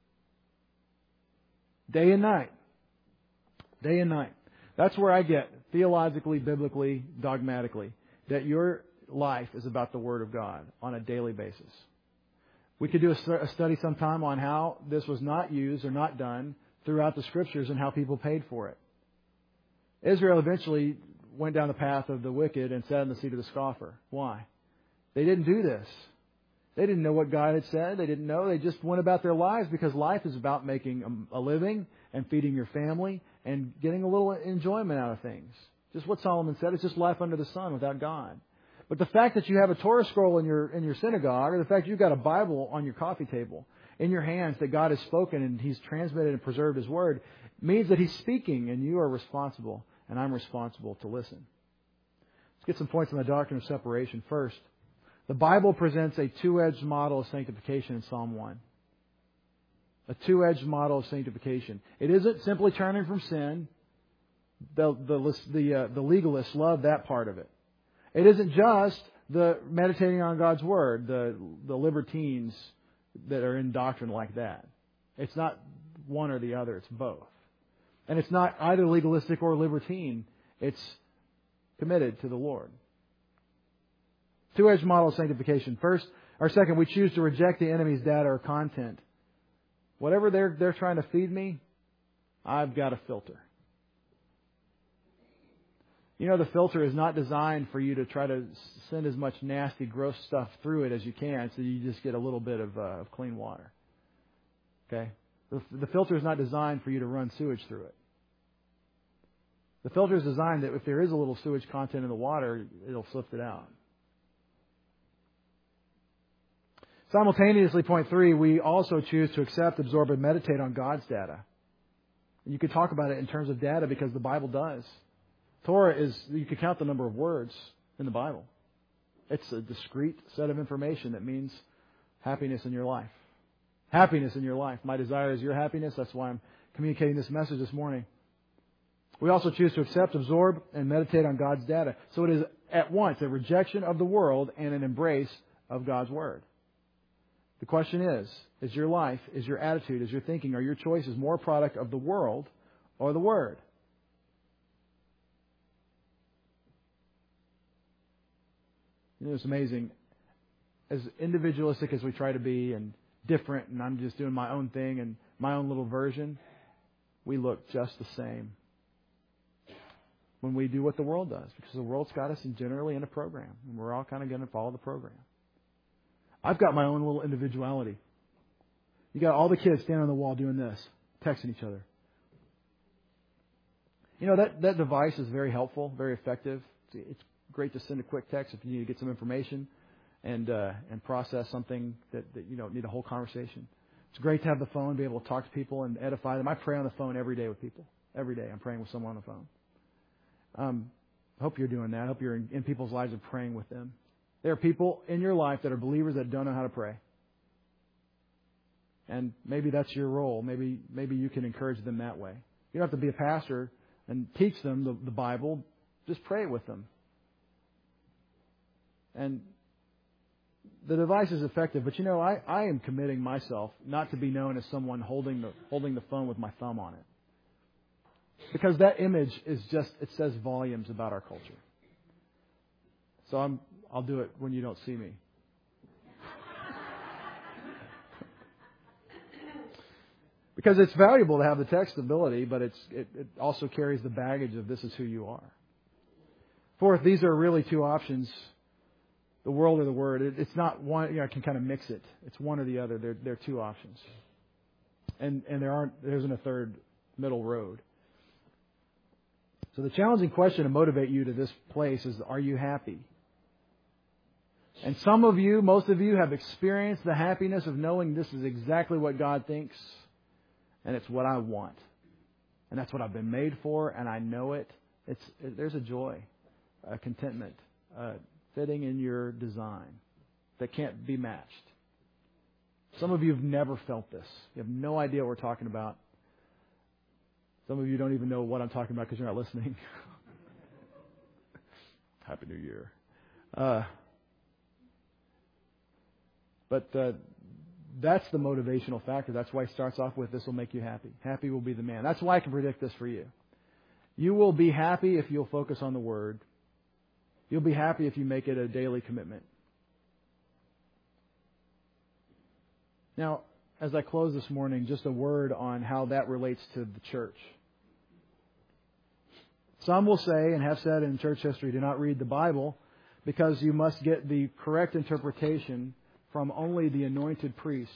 Day and night. Day and night. That's where I get theologically, biblically, dogmatically, that your life is about the Word of God on a daily basis. We could do a study sometime on how this was not used or not done throughout the Scriptures and how people paid for it. Israel eventually went down the path of the wicked and sat in the seat of the scoffer. Why? They didn't do this. They didn't know what God had said. They didn't know. They just went about their lives because life is about making a living and feeding your family and getting a little enjoyment out of things. Just what Solomon said. It's just life under the sun without God. But the fact that you have a Torah scroll in your in your synagogue, or the fact you've got a Bible on your coffee table in your hands that God has spoken and He's transmitted and preserved His Word, means that He's speaking and you are responsible and I'm responsible to listen. Let's get some points on the doctrine of separation. First, the Bible presents a two-edged model of sanctification in Psalm one. A two-edged model of sanctification. It isn't simply turning from sin. The, the, the, uh, the legalists love that part of it. It isn't just the meditating on God's Word, the, the libertines that are in doctrine like that. It's not one or the other, it's both. And it's not either legalistic or libertine. It's committed to the Lord. Two-edged model of sanctification. First, or second, we choose to reject the enemy's data or content. Whatever they're they're trying to feed me, I've got a filter. You know, the filter is not designed for you to try to send as much nasty, gross stuff through it as you can so you just get a little bit of, uh, of clean water. Okay? The, the filter is not designed for you to run sewage through it. The filter is designed that if there is a little sewage content in the water, it'll sift it out. Simultaneously, point three, we also choose to accept, absorb, and meditate on God's data. And you could talk about it in terms of data because the Bible does. Torah is, you can count the number of words in the Bible. It's a discrete set of information that means happiness in your life. Happiness in your life. My desire is your happiness. That's why I'm communicating this message this morning. We also choose to accept, absorb, and meditate on God's data. So it is at once a rejection of the world and an embrace of God's Word. The question is, is your life, is your attitude, is your thinking, are your choices more a product of the world or the Word? You know, it's amazing. As individualistic as we try to be and different, and I'm just doing my own thing and my own little version, we look just the same when we do what the world does, because the world's got us in generally in a program, and we're all kind of going to follow the program. I've got my own little individuality. You got all the kids standing on the wall doing this, texting each other. You know, that, that device is very helpful, very effective. It's great to send a quick text if you need to get some information and uh, and process something that, that you don't need a whole conversation. It's great to have the phone, be able to talk to people and edify them. I pray on the phone every day with people. Every day I'm praying with someone on the phone. Um, I hope you're doing that. I hope you're in, in people's lives and praying with them. There are people in your life that are believers that don't know how to pray. And maybe that's your role. Maybe maybe you can encourage them that way. You don't have to be a pastor and teach them the, the Bible. Just pray with them. And the device is effective, but you know, I, I am committing myself not to be known as someone holding the holding the phone with my thumb on it. Because that image is just, it says volumes about our culture. So I'm, I'll do it when you don't see me. Because it's valuable to have the textability, but it's, it, it also carries the baggage of this is who you are. Fourth, these are really two options. The world or the Word. It, it's not one, you know, I can kind of mix it. It's one or the other. They're, they're two options. And, and there aren't, there isn't a third middle road. So the challenging question to motivate you to this place is, are you happy? And some of you, most of you, have experienced the happiness of knowing this is exactly what God thinks, and it's what I want. And that's what I've been made for, and I know it. It's it, there's a joy, a contentment, uh, fitting in your design that can't be matched. Some of you have never felt this. You have no idea what we're talking about. Some of you don't even know what I'm talking about because you're not listening. Happy New Year. Uh, but uh, that's the motivational factor. That's why he starts off with, this will make you happy. Happy will be the man. That's why I can predict this for you. You will be happy if you'll focus on the Word. You'll be happy if you make it a daily commitment. Now, as I close this morning, just a word on how that relates to the church. Some will say, and have said in church history, do not read the Bible because you must get the correct interpretation from only the anointed priests.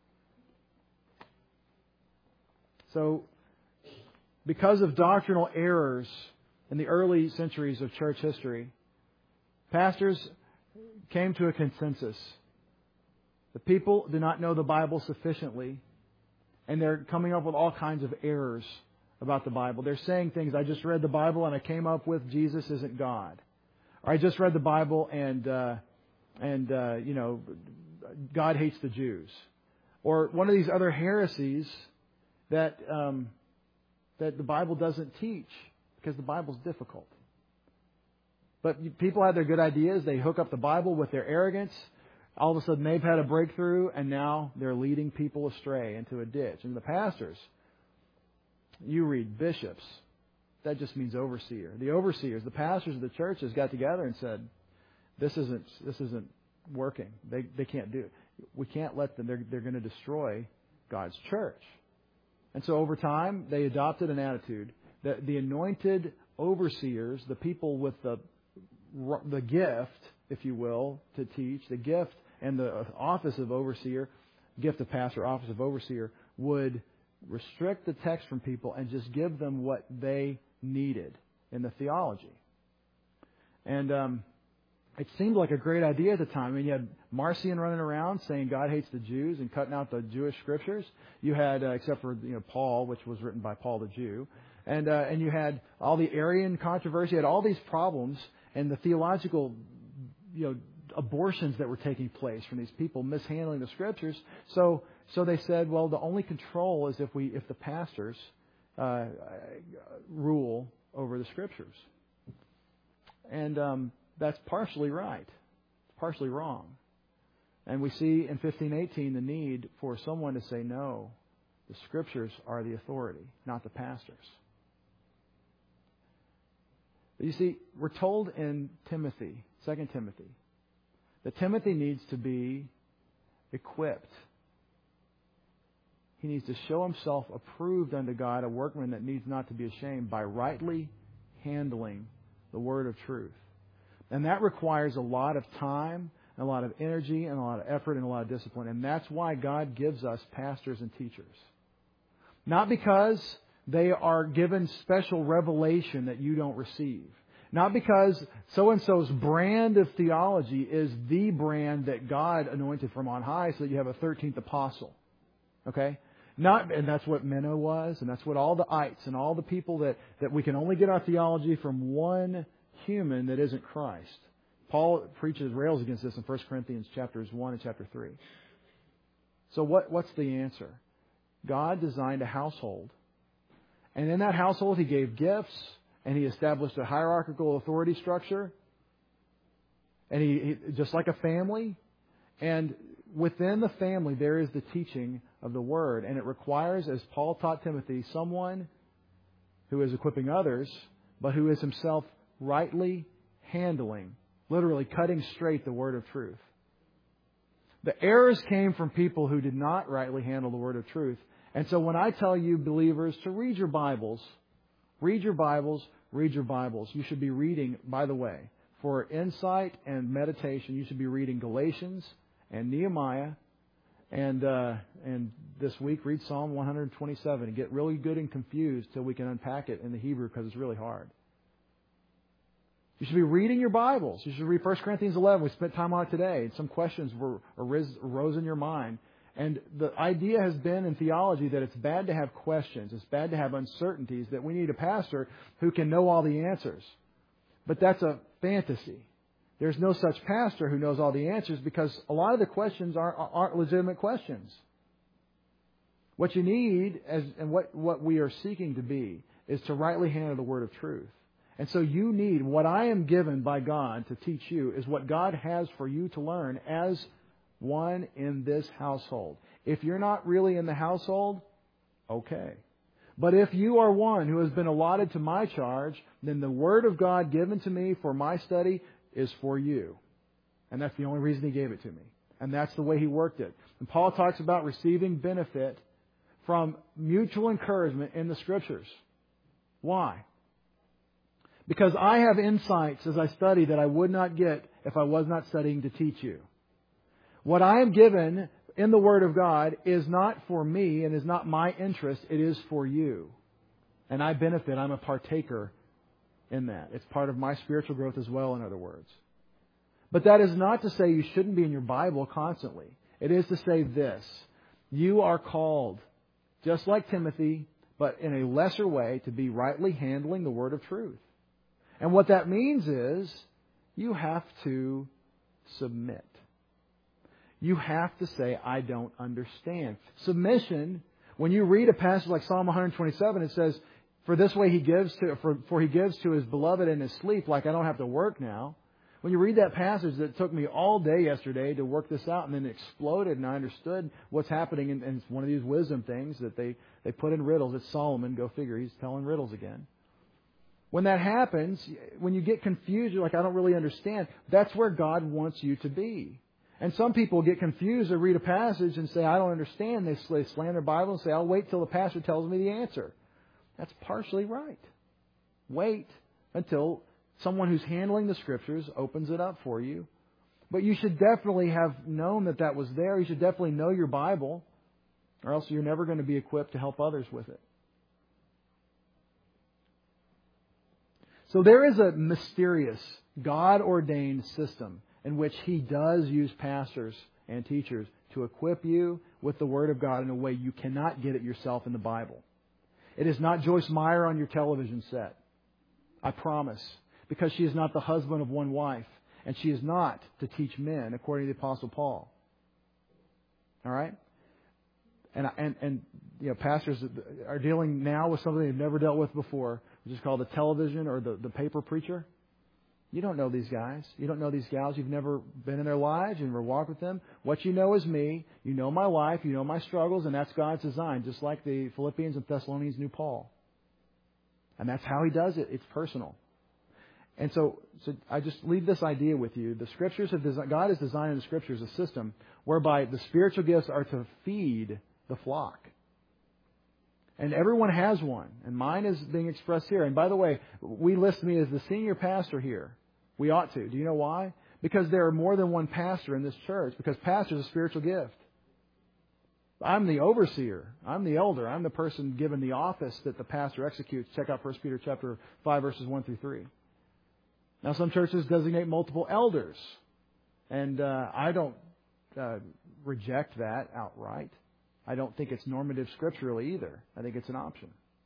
So, because of doctrinal errors in the early centuries of church history, pastors came to a consensus. The people do not know the Bible sufficiently, and they're coming up with all kinds of errors about the Bible. They're saying things, I just read the Bible and I came up with Jesus isn't God. Or I just read the Bible and, uh, and uh, you know, God hates the Jews. Or one of these other heresies that um, that the Bible doesn't teach because the Bible's difficult. But people have their good ideas. They hook up the Bible with their arrogance. All of a sudden they've had a breakthrough and now they're leading people astray into a ditch. And the pastors, you read bishops, that just means overseer. The overseers, the pastors of the churches got together and said, this isn't this isn't working. They they can't do it. We can't let them. They're, they're going to destroy God's church. And so over time, they adopted an attitude that the anointed overseers, the people with the the gift, if you will, to teach, the gift and the office of overseer, gift of pastor, office of overseer, would restrict the text from people and just give them what they needed in the theology. And um, it seemed like a great idea at the time. I mean, you had Marcion running around saying God hates the Jews and cutting out the Jewish scriptures. You had, uh, except for you know Paul, which was written by Paul the Jew, and uh, and you had all the Arian controversy. You had all these problems and the theological, you know, abortions that were taking place from these people mishandling the scriptures. So so they said, well, the only control is if we if the pastors uh, rule over the scriptures. And um, that's partially right, partially wrong. And we see in fifteen eighteen the need for someone to say, no, the scriptures are the authority, not the pastors. But you see, we're told in Timothy, Second Timothy, that Timothy needs to be equipped. He needs to show himself approved unto God, a workman that needs not to be ashamed, by rightly handling the word of truth. And that requires a lot of time, and a lot of energy, and a lot of effort, and a lot of discipline. And that's why God gives us pastors and teachers. Not because they are given special revelation that you don't receive. Not because so-and-so's brand of theology is the brand that God anointed from on high so that you have a thirteenth apostle. Okay? Not, and that's what Menno was, and that's what all the ites and all the people that, that we can only get our theology from one human that isn't Christ. Paul preaches rails against this in First Corinthians chapters one and chapter three. So what, what's the answer? God designed a household. And in that household, He gave gifts, and He established a hierarchical authority structure. And he, he just like a family. And within the family, there is the teaching of the Word. And it requires, as Paul taught Timothy, someone who is equipping others, but who is himself rightly handling, literally cutting straight the Word of truth. The errors came from people who did not rightly handle the Word of truth. And so when I tell you, believers, to read your Bibles, read your Bibles, read your Bibles. You should be reading, by the way, for insight and meditation, you should be reading Galatians and Nehemiah. And uh, and this week, read Psalm one twenty-seven and get really good and confused till we can unpack it in the Hebrew, because it's really hard. You should be reading your Bibles. You should read First Corinthians eleven. We spent time on it today. Some questions were arose in your mind. And the idea has been in theology that it's bad to have questions. It's bad to have uncertainties, that we need a pastor who can know all the answers. But that's a fantasy. There's no such pastor who knows all the answers, because a lot of the questions aren't, aren't legitimate questions. What you need, as, and what, what we are seeking to be, is to rightly handle the word of truth. And so you need, what I am given by God to teach you is what God has for you to learn as one in this household. If you're not really in the household, okay. But if you are one who has been allotted to my charge, then the Word of God given to me for my study is for you. And that's the only reason He gave it to me. And that's the way He worked it. And Paul talks about receiving benefit from mutual encouragement in the Scriptures. Why? Because I have insights as I study that I would not get if I was not studying to teach you. What I am given in the Word of God is not for me and is not my interest. It is for you. And I benefit. I'm a partaker in that. It's part of my spiritual growth as well, in other words. But that is not to say you shouldn't be in your Bible constantly. It is to say this. You are called, just like Timothy, but in a lesser way, to be rightly handling the word of truth. And what that means is you have to submit. You have to say, I don't understand. Submission, when you read a passage like Psalm one twenty-seven, it says, For this way he gives to, for, for he gives to his beloved in his sleep, like I don't have to work now. When you read that passage that took me all day yesterday to work this out, and then it exploded, and I understood what's happening, and, and it's one of these wisdom things that they, they put in riddles. It's Solomon, go figure, he's telling riddles again. When that happens, when you get confused, you're like, I don't really understand. That's where God wants you to be. And some people get confused. They read a passage and say, I don't understand. They slam their Bible and say, I'll wait till the pastor tells me the answer. That's partially right. Wait until someone who's handling the Scriptures opens it up for you. But you should definitely have known that that was there. You should definitely know your Bible, or else you're never going to be equipped to help others with it. So there is a mysterious, God-ordained system in which He does use pastors and teachers to equip you with the Word of God in a way you cannot get it yourself in the Bible. It is not Joyce Meyer on your television set. I promise. Because she is not the husband of one wife. And she is not to teach men, according to the Apostle Paul. All right? And, and, and you know, pastors are dealing now with something they've never dealt with before, which is called the television or the, the paper preacher. You don't know these guys. You don't know these gals. You've never been in their lives. You've never walked with them. What you know is me. You know my life. You know my struggles. And that's God's design, just like the Philippians and Thessalonians knew Paul. And that's how He does it. It's personal. And so, so I just leave this idea with you. The Scriptures have designed, God has designed in the Scriptures a system whereby the spiritual gifts are to feed the flock. And everyone has one. And mine is being expressed here. And by the way, we list me as the senior pastor here. We ought to. Do you know why? Because there are more than one pastor in this church. Because pastor is a spiritual gift. I'm the overseer. I'm the elder. I'm the person given the office that the pastor executes. Check out First Peter chapter five, verses one through three. Now, some churches designate multiple elders. And uh, I don't uh, reject that outright. I don't think it's normative scripturally either. I think it's an option.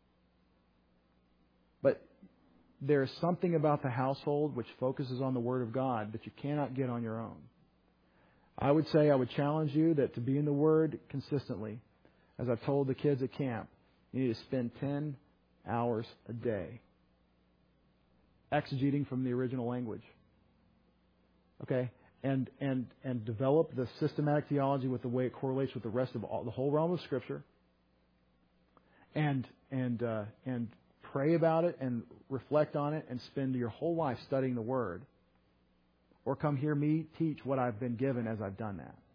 But there's something about the household which focuses on the Word of God that you cannot get on your own. I would say, I would challenge you that to be in the Word consistently, as I've told the kids at camp, you need to spend ten hours a day exegeting from the original language. Okay? And and and develop the systematic theology with the way it correlates with the rest of all, the whole realm of Scripture. And and uh, and pray about it and reflect on it and spend your whole life studying the Word. Or come hear me teach what I've been given as I've done that.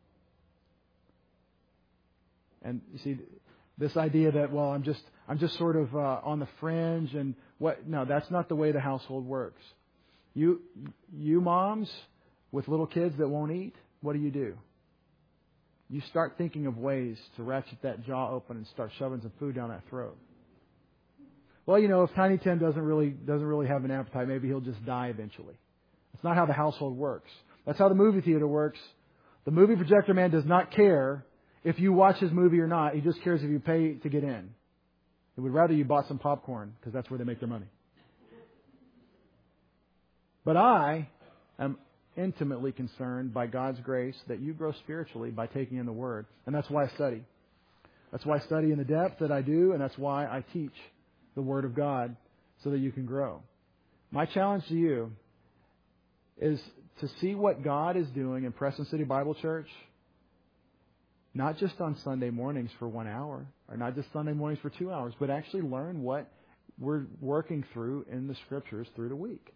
And you see, this idea that, well, I'm just I'm just sort of uh, on the fringe and what? No, that's not the way the household works. You you moms with little kids that won't eat, what do you do? You start thinking of ways to ratchet that jaw open and start shoving some food down that throat. Well, you know, if Tiny Tim doesn't really doesn't really have an appetite, maybe he'll just die eventually. That's not how the household works. That's how the movie theater works. The movie projector man does not care if you watch his movie or not. He just cares if you pay to get in. He would rather you bought some popcorn because that's where they make their money. But I am intimately concerned by God's grace that you grow spiritually by taking in the Word. And that's why I study. That's why I study in the depth that I do, and that's why I teach the Word of God so that you can grow. My challenge to you is to see what God is doing in Preston City Bible Church, not just on Sunday mornings for one hour, or not just Sunday mornings for two hours, but actually learn what we're working through in the Scriptures through the week.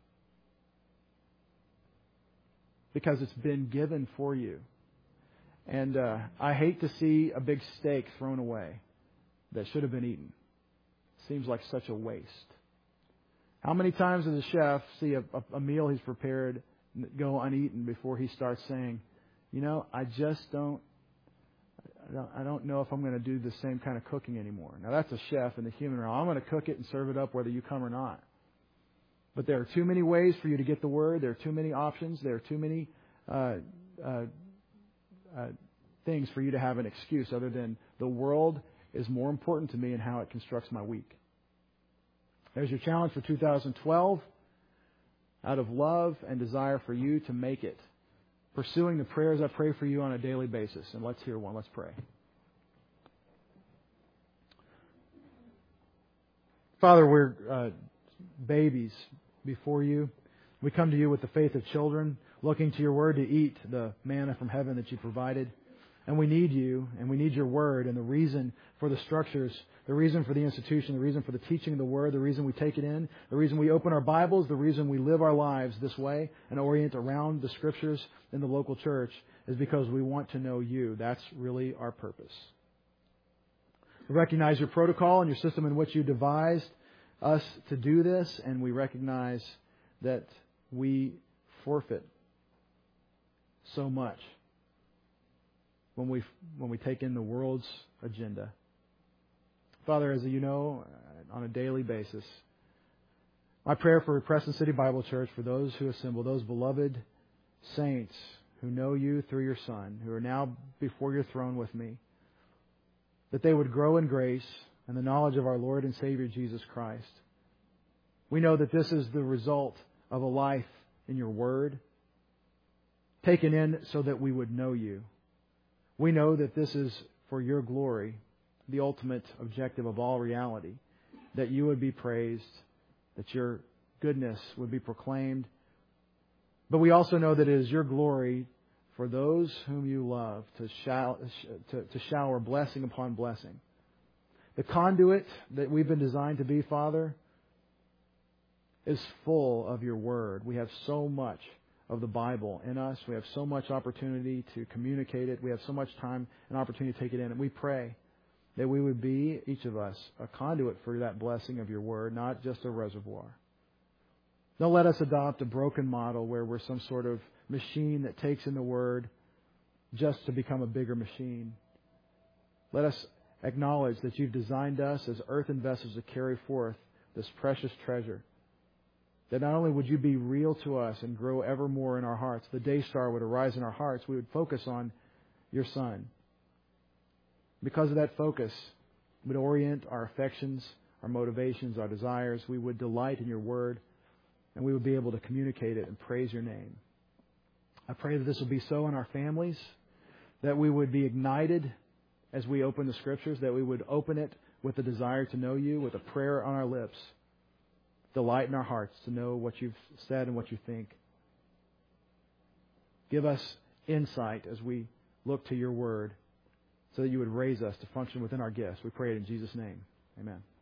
Because it's been given for you. And uh, I hate to see a big steak thrown away that should have been eaten. Seems like such a waste. How many times does a chef see a, a, a meal he's prepared go uneaten before he starts saying, you know, I just don't, I don't, I don't know if I'm going to do the same kind of cooking anymore. Now that's a chef in the human realm. I'm going to cook it and serve it up whether you come or not. But there are too many ways for you to get the Word. There are too many options. There are too many uh, uh, uh, things for you to have an excuse other than the world is more important to me and how it constructs my week. There's your challenge for two thousand twelve. Out of love and desire for you to make it. Pursuing the prayers I pray for you on a daily basis. And let's hear one. Let's pray. Father, we're uh, babies before you. We come to you with the faith of children, looking to your Word to eat the manna from heaven that you provided. And we need you, and we need your Word, and the reason for the structures, the reason for the institution, the reason for the teaching of the Word, the reason we take it in, the reason we open our Bibles, the reason we live our lives this way and orient around the Scriptures in the local church is because we want to know you. That's really our purpose. We recognize your protocol and your system in which you devised us to do this, and we recognize that we forfeit so much when we when we take in the world's agenda. Father, as you know, on a daily basis, my prayer for Preston City Bible Church, for those who assemble, those beloved saints who know you through your Son, who are now before your throne with me, that they would grow in grace and the knowledge of our Lord and Savior Jesus Christ. We know that this is the result of a life in your Word, taken in so that we would know you. We know that this is for your glory, the ultimate objective of all reality, that you would be praised, that your goodness would be proclaimed. But we also know that it is your glory for those whom you love to shower, to, to shower blessing upon blessing. The conduit that we've been designed to be, Father, is full of your Word. We have so much of the Bible in us. We have so much opportunity to communicate it. We have so much time and opportunity to take it in. And we pray that we would be, each of us, a conduit for that blessing of your Word, not just a reservoir. Don't let us adopt a broken model where we're some sort of machine that takes in the Word just to become a bigger machine. Let us acknowledge that you've designed us as earthen vessels to carry forth this precious treasure. That not only would you be real to us and grow ever more in our hearts, the day star would arise in our hearts, we would focus on your Son. Because of that focus, we would orient our affections, our motivations, our desires. We would delight in your Word, and we would be able to communicate it and praise your name. I pray that this will be so in our families, that we would be ignited as we open the Scriptures, that we would open it with a desire to know you, with a prayer on our lips, delight in our hearts to know what you've said and what you think. Give us insight as we look to your Word, so that you would raise us to function within our gifts. We pray it in Jesus' name. Amen.